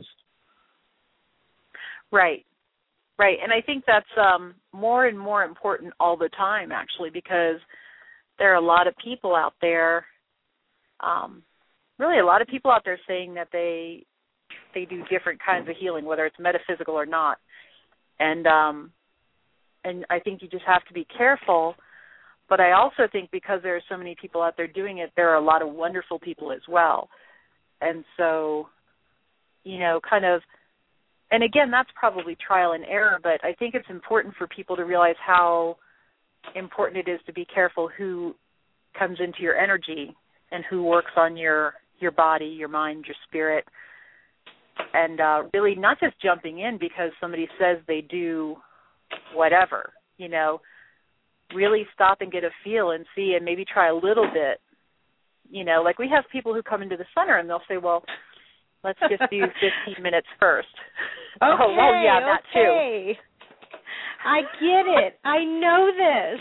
Right, right. And I think that's um, more and more important all the time, actually, because there are a lot of people out there, um, really a lot of people out there saying that they they do different kinds of healing, whether it's metaphysical or not. And um, and I think you just have to be careful. But I also think because there are so many people out there doing it, there are a lot of wonderful people as well. And so, you know, kind of, and again, that's probably trial and error, but I think it's important for people to realize how important it is to be careful who comes into your energy and who works on your, your body, your mind, your spirit, and uh, really not just jumping in because somebody says they do whatever, you know, really stop and get a feel and see and maybe try a little bit. You know, like we have people who come into the center and they'll say, well, let's just do fifteen minutes first. Okay, oh, well, yeah, that okay. too. I get it. I know this.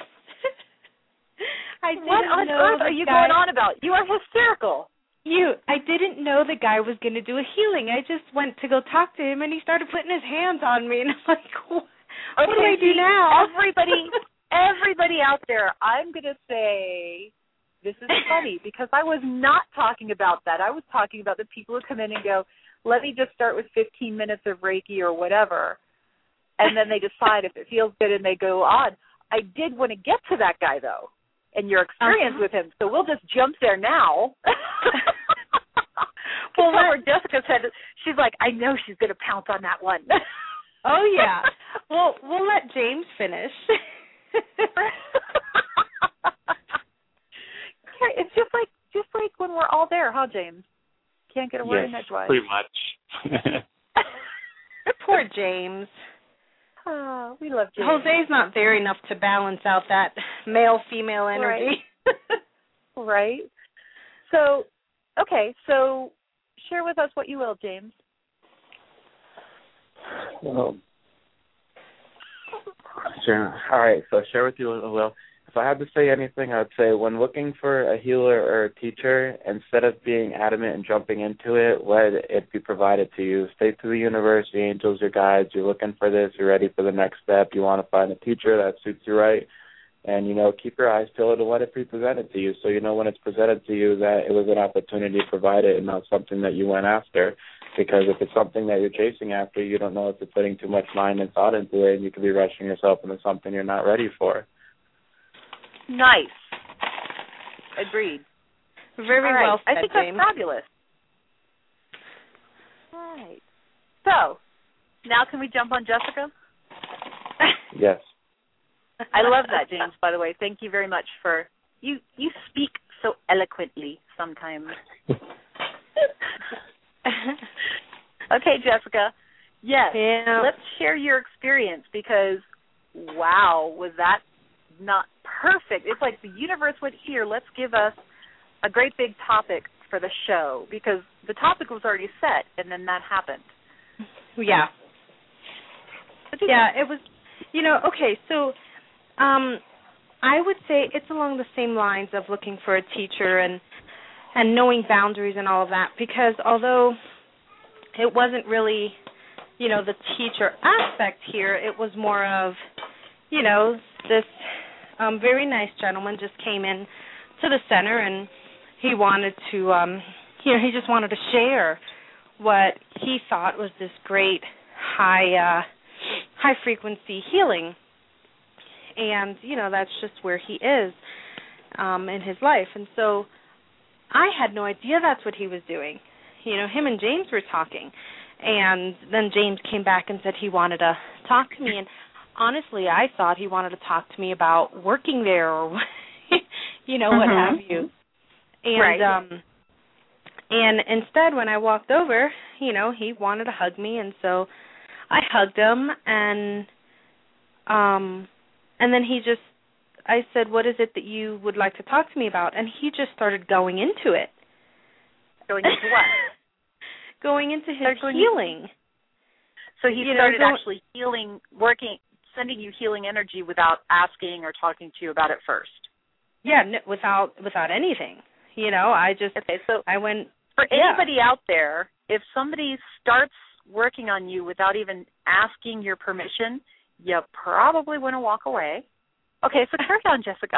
I didn't what on know earth are you guy, going on about? You are hysterical. You, I didn't know the guy was going to do a healing. I just went to go talk to him and he started putting his hands on me and I'm like, what, okay, what do I do now? Everybody, everybody out there, I'm going to say, this is funny because I was not talking about that. I was talking about the people who come in and go, let me just start with fifteen minutes of Reiki or whatever, and then they decide if it feels good and they go on. I did want to get to that guy, though, and your experience uh-huh. with him, so we'll just jump there now. Well, where Jessica said, she's like, I know she's going to pounce on that one. Oh yeah. Well, we'll let James finish. It's just like just like when we're all there, huh, James? Can't get a word yes, in edgewise. pretty much. Poor James. Oh, we love James. Jose's not there enough to balance out that male-female energy. Right. Right. So, okay, so share with us what you will, James. Well, sure. All right, so share with you what I will. If I had to say anything, I would say when looking for a healer or a teacher, instead of being adamant and jumping into it, let it be provided to you. Stay to the universe, the angels, your guides. You're looking for this. You're ready for the next step. You want to find a teacher that suits you right. And, you know, keep your eyes peeled and let it be presented to you. So you know when it's presented to you that it was an opportunity provided and not something that you went after. Because if it's something that you're chasing after, you don't know if you're putting too much mind and thought into it, and you could be rushing yourself into something you're not ready for. Nice. Agreed. Very All right. well said, I think James. that's fabulous. All right. So, now can we jump on Jessica? Yes. I love that, James, by the way. Thank you very much for, you, you speak so eloquently sometimes. Okay, Jessica. Yes. Yeah. Let's share your experience because, wow, was that not perfect? It's like the universe went here. Let's give us a great big topic for the show because the topic was already set, and then that happened. Yeah. Yeah, it was, you know, okay, so um, I would say it's along the same lines of looking for a teacher and and knowing boundaries and all of that because although it wasn't really, you know, the teacher aspect here, it was more of, you know, this um, very nice gentleman just came in to the center and he wanted to, um, you know, he just wanted to share what he thought was this great high, uh, high frequency healing. And, you know, that's just where he is um, in his life. And so I had no idea that's what he was doing. You know, him and James were talking. And then James came back and said he wanted to talk to me. And honestly, I thought he wanted to talk to me about working there or, you know, what mm-hmm. have you. And right. um, and instead, when I walked over, you know, he wanted to hug me. And so I hugged him. And um, and then he just, I said, what is it that you would like to talk to me about? And he just started going into it. Going into what? Going into his going healing. So he you started know, actually healing, working, sending you healing energy without asking or talking to you about it first. Yeah, no, without without anything. You know, I just, okay, so I went. For yeah. anybody out there, if somebody starts working on you without even asking your permission, you probably want to walk away. Okay, so carry on, Jessica.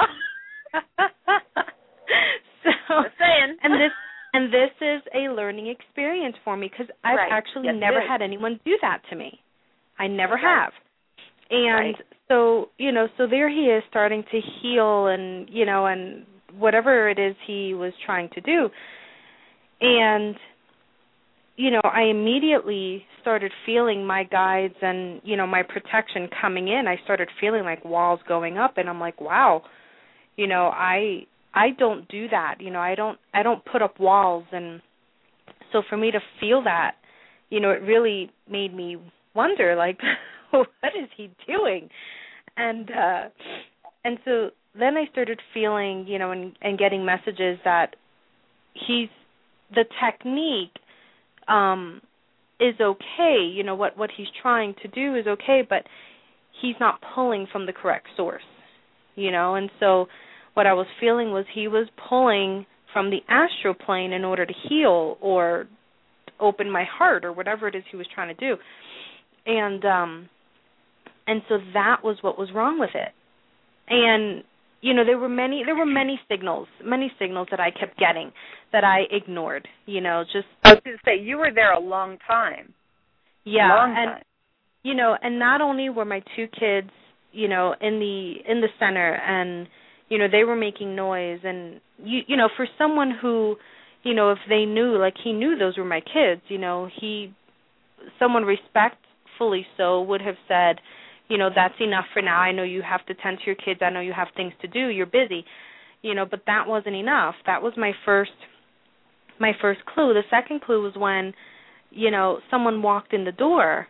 so, Just saying. And this and this is a learning experience for me because I've right. actually yes, never had anyone do that to me. I never right. have. And right. so, you know, so there he is starting to heal and, you know, and whatever it is he was trying to do. And, you know, I immediately started feeling my guides and, you know, my protection coming in. I started feeling like walls going up, and I'm like, wow, you know, I I don't do that. You know, I don't I don't put up walls. And so for me to feel that, you know, it really made me wonder, like, what is he doing? And uh, and so then I started feeling, you know, and, and getting messages that he's, the technique um, is okay, you know, what, what he's trying to do is okay, but he's not pulling from the correct source, you know, and so what I was feeling was he was pulling from the astral plane in order to heal or open my heart or whatever it is he was trying to do. And um, and so that was what was wrong with it. And you know, there were many there were many signals, many signals that I kept getting that I ignored, you know, just I was going to say you were there a long time. Yeah, long and time. you know, and not only were my two kids, you know, in the in the center, and you know, they were making noise, and you you know, for someone who, you know, if they knew, like he knew those were my kids, you know, he someone respectful rightfully so, would have said, you know, that's enough for now. I know you have to tend to your kids. I know you have things to do. You're busy. You know, but that wasn't enough. That was my first my first clue. The second clue was when, you know, someone walked in the door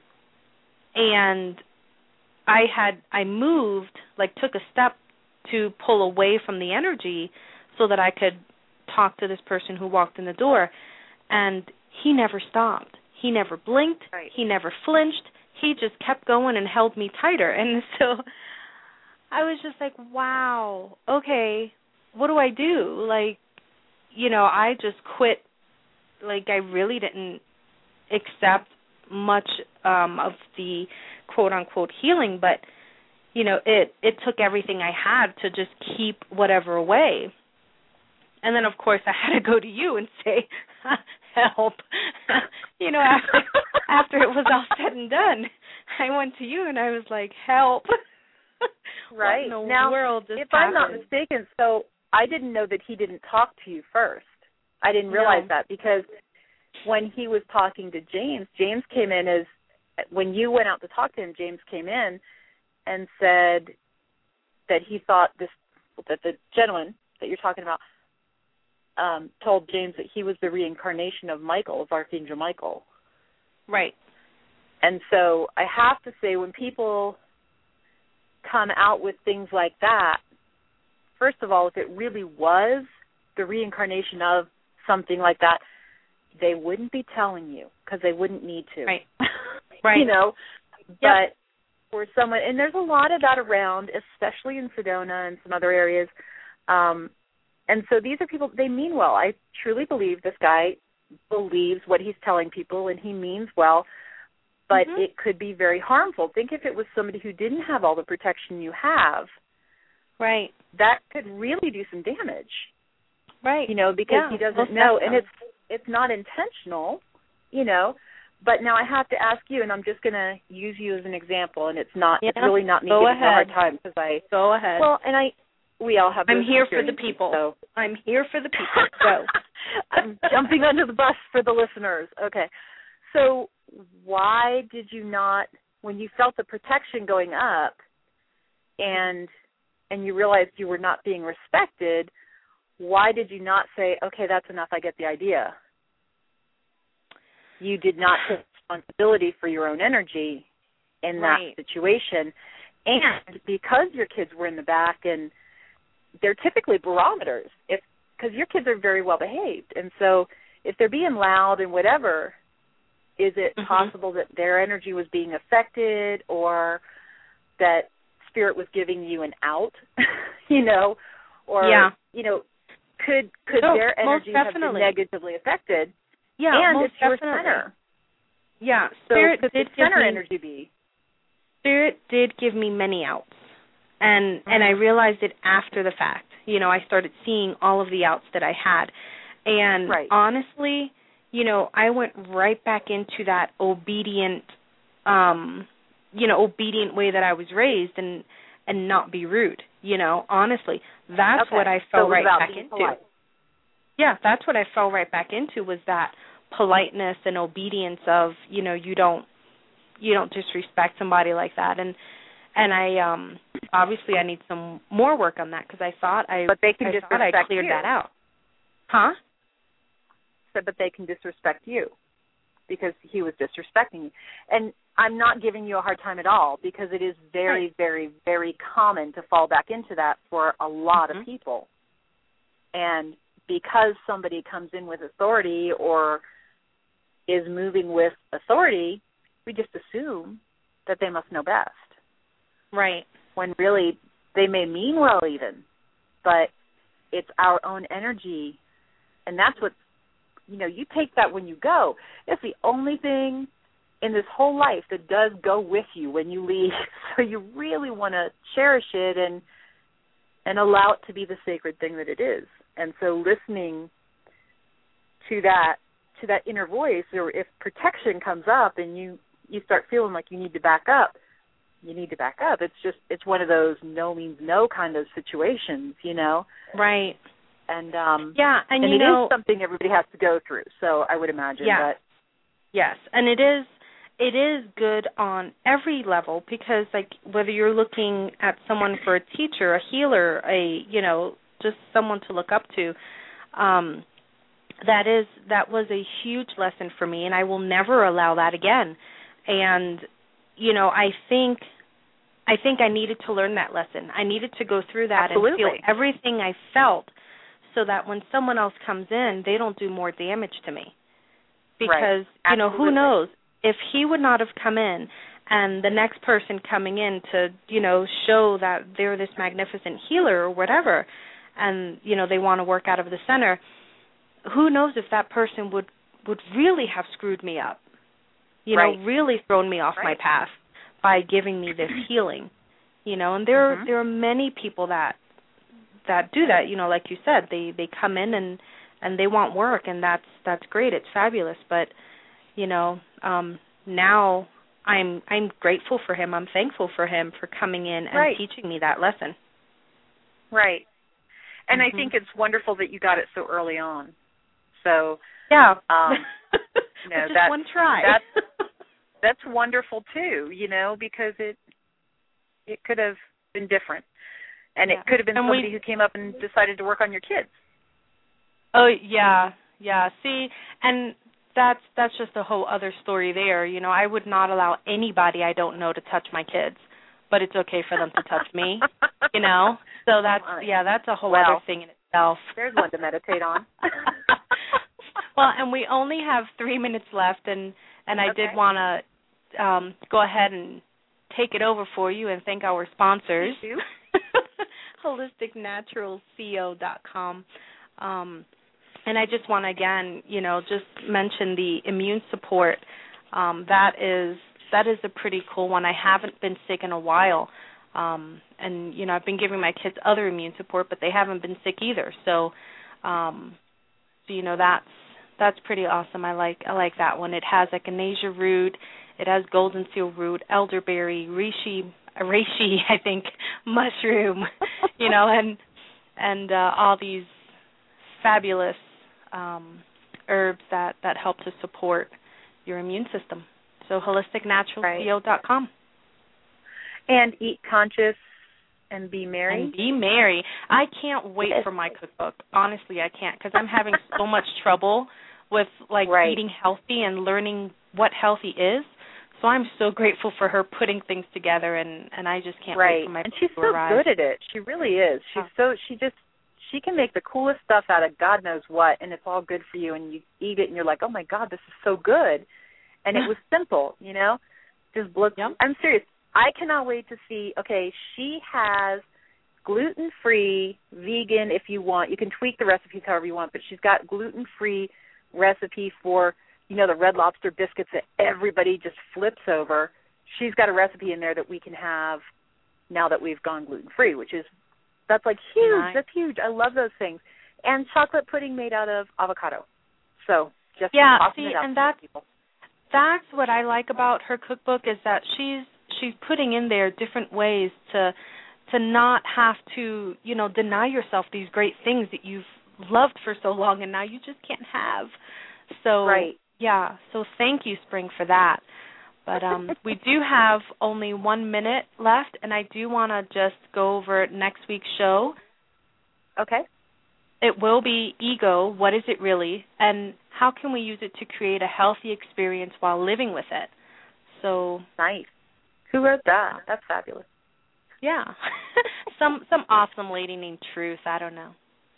and I had I moved, like took a step to pull away from the energy so that I could talk to this person who walked in the door, and he never stopped. He never blinked. Right. He never flinched. He just kept going and held me tighter. And so I was just like, wow, okay, what do I do? Like, you know, I just quit. Like, I really didn't accept much um, of the quote-unquote healing, but, you know, it, it took everything I had to just keep whatever away. And then, of course, I had to go to you and say, help. You know, after, after it was all said and done, I went to you and I was like, help. Right. What in the now, world just if happened? I'm not mistaken, so I didn't know that he didn't talk to you first. I didn't realize No. that because when he was talking to James, James came in as, when you went out to talk to him, James came in and said that he thought this, that the gentleman that you're talking about um, told James that he was the reincarnation of Michael, of Archangel Michael. Right. And so I have to say, when people come out with things like that, first of all, if it really was the reincarnation of something like that, they wouldn't be telling you because they wouldn't need to. Right. Right. You know, Yep. but for someone, and there's a lot of that around, especially in Sedona and some other areas. Um, and so these are people, they mean well. I truly believe this guy believes what he's telling people, and he means well, but mm-hmm. it could be very harmful. Think if it was somebody who didn't have all the protection you have. Right. That could really do some damage. Right. You know, because yeah, he doesn't most know, definitely. and it's it's not intentional, you know. But now I have to ask you, and I'm just going to use you as an example, and it's not, yeah. it's really not me Go giving you a hard ahead. time because I, Go ahead. well, and I, we all have. I'm those here for the experiences, people. So. I'm here for the people. Go. I'm jumping under the bus for the listeners. Okay. So why did you not, when you felt the protection going up, and and you realized you were not being respected, why did you not say, okay, that's enough, I get the idea? You did not take responsibility for your own energy in that Right. situation. And because your kids were in the back, and they're typically barometers, if because your kids are very well behaved. And so if they're being loud and whatever, is it mm-hmm. possible that their energy was being affected, or that spirit was giving you an out, you know, or, yeah. you know, could could No, their energy have been definitely. negatively affected? Yeah, and most it's your definitely. center. Yeah, So Spirit could did the center give me, energy be? Spirit did give me many outs, and Mm-hmm. and I realized it after the fact. You know, I started seeing all of the outs that I had, and Right. honestly, you know, I went right back into that obedient, um, you know, obedient way that I was raised, and and not be rude. You know, honestly, that's Okay. what I So fell it was right about back being into. polite. Yeah, that's what I fell right back into, was that politeness and obedience of, you know, you don't you don't disrespect somebody like that. And and I um obviously I need some more work on that, because I thought I But they can I thought I disrespect cleared you. that out. Huh? So, but they can disrespect you because he was disrespecting you. And I'm not giving you a hard time at all, because it is very, right. very, very common to fall back into that for a lot mm-hmm. of people. And because somebody comes in with authority or is moving with authority, we just assume that they must know best. Right. When really they may mean well even, but it's our own energy. And that's what, you know, you take that when you go. It's the only thing in this whole life that does go with you when you leave. So you really want to cherish it and and allow it to be the sacred thing that it is. And so listening to that to that inner voice, or if protection comes up and you, you start feeling like you need to back up, you need to back up. It's just, it's one of those no means no kind of situations, you know? Right. And um yeah, and, and you it know, is something everybody has to go through. So I would imagine yeah. that. Yes, and it is it is good on every level because, like, whether you're looking at someone for a teacher, a healer, a, you know, just someone to look up to, um, that is that was a huge lesson for me, and I will never allow that again. And, you know, I think I think I needed to learn that lesson. I needed to go through that Absolutely. and feel everything I felt so that when someone else comes in, they don't do more damage to me. Because, right. you know, who knows? If he would not have come in and the next person coming in to, you know, show that they're this magnificent healer or whatever, and, you know, they want to work out of the center, who knows if that person would, would really have screwed me up, you right. know, really thrown me off right. my path by giving me this healing, you know. And there, mm-hmm. there are many people that that do that, you know, like you said, they, they come in and, and they want work, and that's that's great, it's fabulous. But, you know, um, now I'm I'm grateful for him, I'm thankful for him for coming in and right. teaching me that lesson. Right. And mm-hmm. I think it's wonderful that you got it so early on. So yeah, um, you know, just that, one try. That's that's wonderful too, you know, because it it could have been different, and yeah. it could have been and somebody we, who came up and decided to work on your kids. Oh yeah, yeah. See, and that's that's just a whole other story there. You know, I would not allow anybody I don't know to touch my kids, but it's okay for them to touch me. You know, so that's yeah, that's a whole well, other thing in itself. There's one to meditate on. Well, and we only have three minutes left, and and I okay. did want to um, go ahead and take it over for you and thank our sponsors, holistic natural co dot com. Um, and I just want to again, you know, just mention the immune support. Um, that is that is a pretty cool one. I haven't been sick in a while. Um, and, you know, I've been giving my kids other immune support, but they haven't been sick either. So, um, so you know, that's that's pretty awesome. I like I like that one. It has echinacea root, it has golden seal root, elderberry, reishi, reishi, I think, mushroom, you know, and and uh, all these fabulous um, herbs that, that help to support your immune system. So holistic natural co dot com. And eat conscious and be merry. And be merry. I can't wait for my cookbook. Honestly, I can't, because I'm having so much trouble with, like, right. eating healthy and learning what healthy is. So I'm so grateful for her putting things together, and, and I just can't right. wait for my and book she's to so arrive. good at it. She really is. She's so she just she can make the coolest stuff out of God knows what, and it's all good for you, and you eat it, and you're like, oh my God, this is so good. And it was simple, you know. Just blows. Yep. I'm serious. I cannot wait to see. Okay, she has gluten-free, vegan, if you want. You can tweak the recipes however you want, but she's got gluten-free recipe for, you know, the Red Lobster biscuits that everybody just flips over. She's got a recipe in there that we can have now that we've gone gluten-free, which is, that's like huge. Nice. That's huge. I love those things. And chocolate pudding made out of avocado. So just yeah, tossing see, it up and to that's, people. That's what I like about her cookbook, is that she's she's putting in there different ways to to not have to, you know, deny yourself these great things that you've loved for so long and now you just can't have. So, right. yeah, so thank you, Spring, for that. But um, we do have only one minute left, and I do want to just go over next week's show. Okay. It will be ego, what is it really, and how can we use it to create a healthy experience while living with it? So nice. Who wrote that? That's fabulous. Yeah. some some awesome lady named Truth, I don't know.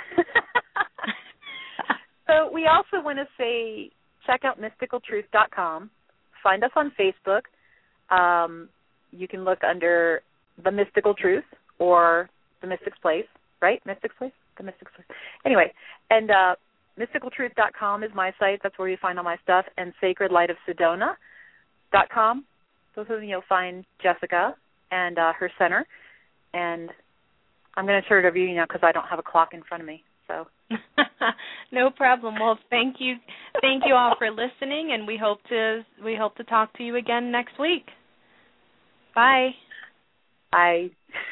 So we also want to say check out mystical truth dot com. Find us on Facebook. Um, you can look under The Mystical Truth or The Mystic's Place, right? Mystic's Place? The Mystic's Place. Anyway, and uh, mystical truth dot com is my site. That's where you find all my stuff. And sacred light of sedona dot com. Those are, you'll find Jessica and uh, her center. And I'm going to turn it over to you now because I don't have a clock in front of me. So no problem. Well, thank you, thank you all for listening, and we hope to we hope to talk to you again next week. Bye. Bye.